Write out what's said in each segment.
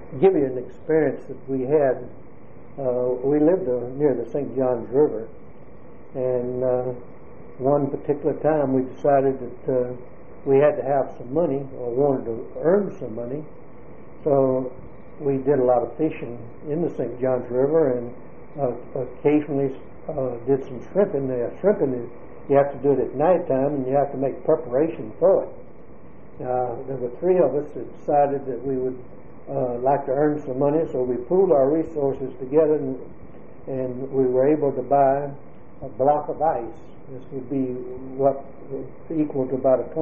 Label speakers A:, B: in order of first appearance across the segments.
A: give you an experience that we had. We lived near the St. Johns River, and one particular time we decided that we had to have some money, or wanted to earn some money, so we did a lot of fishing in the St. Johns River, and occasionally did some shrimping. Shrimping is, you have to do it at nighttime, and you have to make preparation for it. There were three of us that decided that we would like to earn some money, so we pooled our resources together, and we were able to buy a block of ice. This would be what equal to about a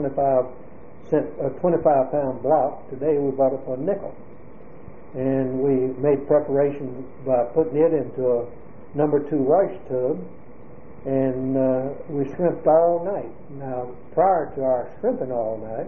A: 25-pound block. Today we bought it for a nickel, and we made preparation by putting it into a number 2 wash tub, and we shrimped all night. Now, prior to our shrimping all night,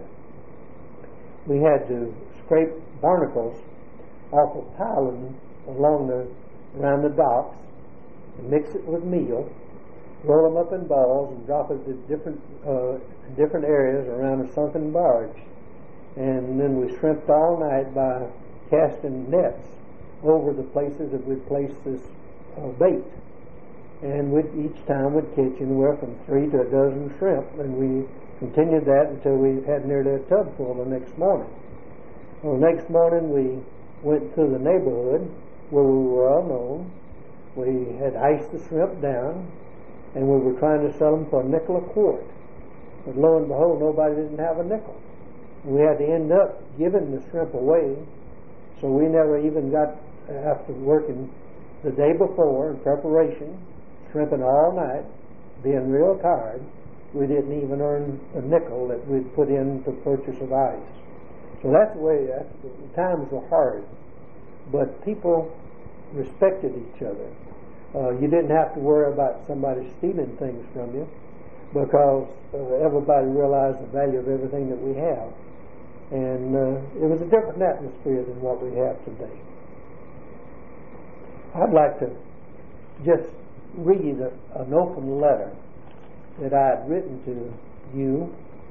A: we had to scrape barnacles off of piling around the docks, and mix it with meal, roll them up in balls, and drop it at different areas around a sunken barge. And then we shrimped all night by casting nets over the places that we'd placed this bait. And each time we'd catch anywhere from 3 to a dozen shrimp, and we continued that until we had nearly a tub full the next morning. Well, the next morning we went to the neighborhood where we were well known. We had iced the shrimp down, and we were trying to sell them for a nickel a quart. But lo and behold, nobody didn't have a nickel. We had to end up giving the shrimp away, so we never even got, after working the day before in preparation, shrimping all night, being real tired, we didn't even earn a nickel that we'd put in to purchase of ice. So that's the way, the times were hard, but people respected each other. You didn't have to worry about somebody stealing things from you, because everybody realized the value of everything that we have. And it was a different atmosphere than what we have today. I'd like to just read an open letter that I had written to you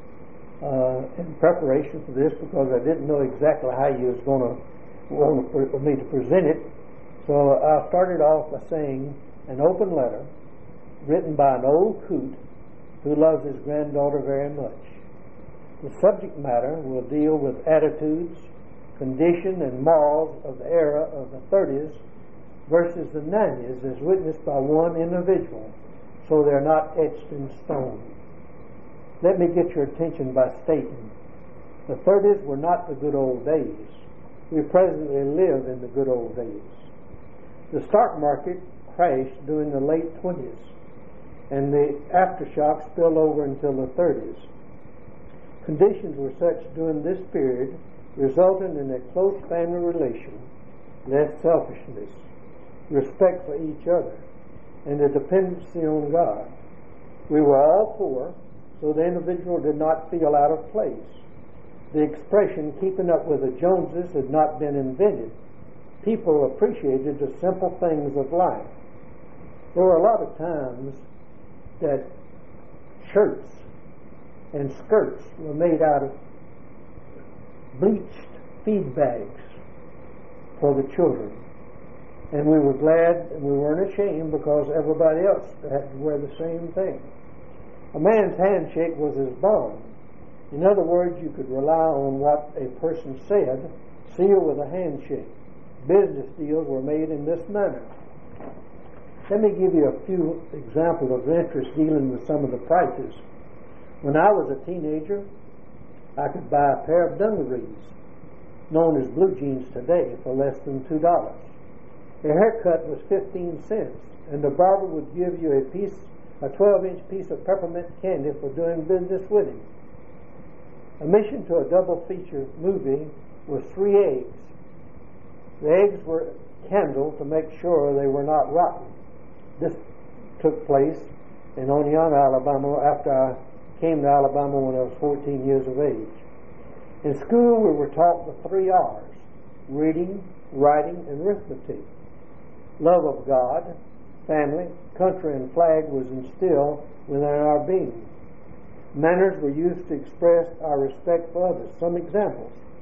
A: in preparation for this, because I didn't know exactly how you was going to want me to present it. So I started off by saying, an open letter written by an old coot who loves his granddaughter very much. The subject matter will deal with attitudes, condition, and morals of the era of the 30s versus the 90s as witnessed by one individual, so they're not etched in stone. Let me get your attention by stating, the 30s were not the good old days. We presently live in the good old days. The stock market crashed during the late 20s, and the aftershock spilled over until the 30s. Conditions were such during this period, resulting in a close family relation, less selfishness, respect for each other, and a dependency on God. We were all poor, so the individual did not feel out of place. The expression keeping up with the Joneses had not been invented. People appreciated the simple things of life. There were a lot of times that shirts and skirts were made out of bleached feed bags for the children. And we were glad and we weren't ashamed, because everybody else had to wear the same thing. A man's handshake was his bond. In other words, you could rely on what a person said, sealed with a handshake. Business deals were made in this manner. Let me give you a few examples of interest dealing with some of the prices. When I was a teenager, I could buy a pair of dungarees, known as blue jeans today, for less than $2. A haircut was 15 cents, and the barber would give you a 12-inch piece of peppermint candy for doing business with him. Admission to a double feature movie was 3 eggs. The eggs were handled to make sure they were not rotten. This took place in Oneonta, Alabama, after I came to Alabama when I was 14 years of age. In school, we were taught the 3 R's: reading, writing, and arithmetic. Love of God, family, country, and flag was instilled within our being. Manners were used to express our respect for others. Some examples: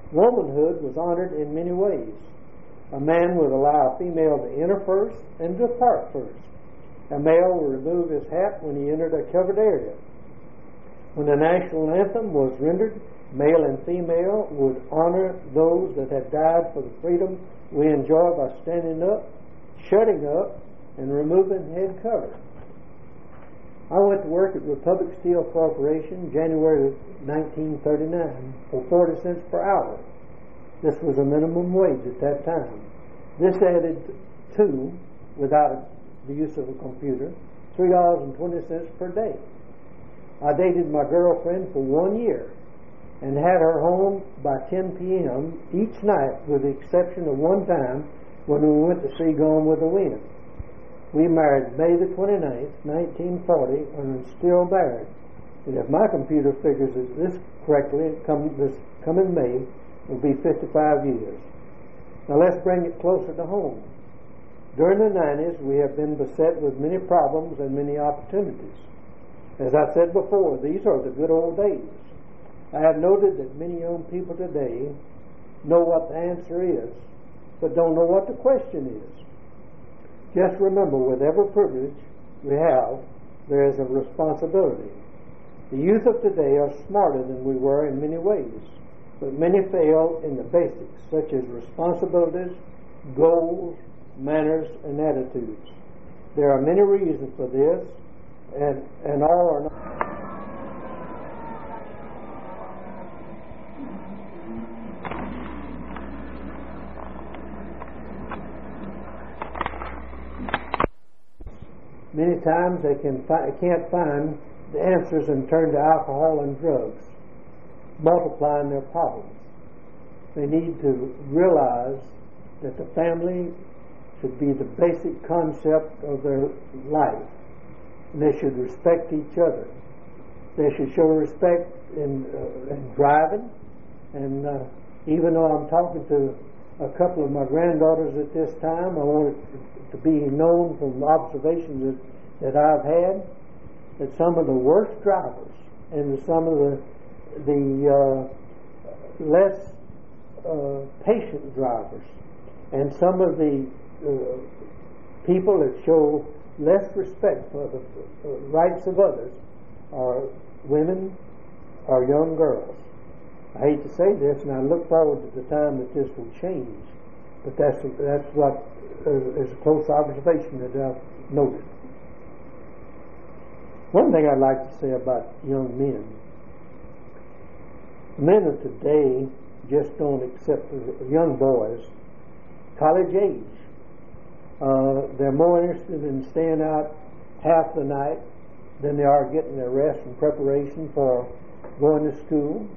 A: Womanhood was honored in many ways. A man would allow a female to enter first and depart first. A male would remove his hat when he entered a covered area. When the national anthem was rendered, male and female would honor those that had died for the freedom we enjoy by standing up, shutting up, and removing head cover. I went to work at Republic Steel Corporation January 1939 for 40 cents per hour. This was a minimum wage at that time. This added to, without the use of a computer, $3.20 per day. I dated my girlfriend for 1 year and had her home by 10 p.m. each night, with the exception of one time when we went to see Gone with the Wind. We married May the 29th, 1940, and are still married. And if my computer figures this correctly, this coming May will be 55 years. Now let's bring it closer to home. During the 90s, we have been beset with many problems and many opportunities. As I said before, these are the good old days. I have noted that many young people today know what the answer is, but don't know what the question is. Just remember, with every privilege we have, there is a responsibility. The youth of today are smarter than we were in many ways, but many fail in the basics, such as responsibilities, goals, manners, and attitudes. There are many reasons for this, and all are not. Many times they can't find the answers and turn to alcohol and drugs, multiplying their problems. They need to realize that the family should be the basic concept of their life. And they should respect each other. They should show respect in driving. And even though I'm talking to a couple of my granddaughters at this time, I want it to be known from observations that I've had that some of the worst drivers and some of the less patient drivers and some of the people that show less respect for the rights of others are women or young girls. I hate to say this, and I look forward to the time that this will change, but that's what is a close observation that I've noted. One thing I'd like to say about young men: men of today just don't accept young boys, college age. They're more interested in staying out half the night than they are getting their rest and preparation for going to school.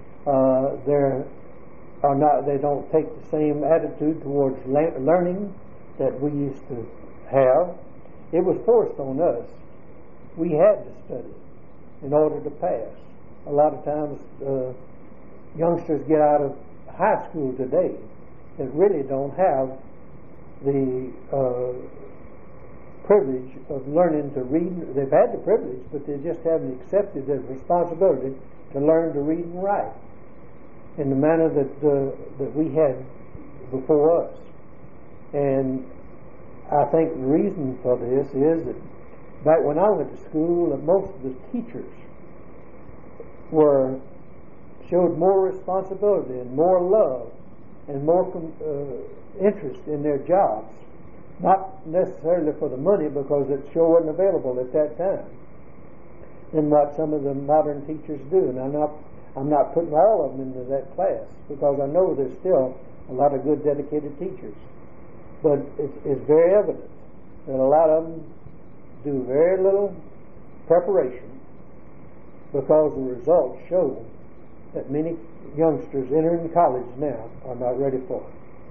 A: They don't take the same attitude towards learning that we used to have. It was forced on us. We had to study in order to pass. A lot of times youngsters get out of high school today that really don't have the privilege of learning to read. They've had the privilege, but they just haven't accepted the responsibility to learn to read and write in the manner that we had before us. And I think the reason for this is that back when I went to school, most of the teachers showed more responsibility and more love and more interest in their jobs, not necessarily for the money, because it sure wasn't available at that time, than what some of the modern teachers do. And I'm not putting all of them into that class, because I know there's still a lot of good, dedicated teachers. But it's very evident that a lot of them do very little preparation, because the results show that many youngsters entering college now are not ready for it.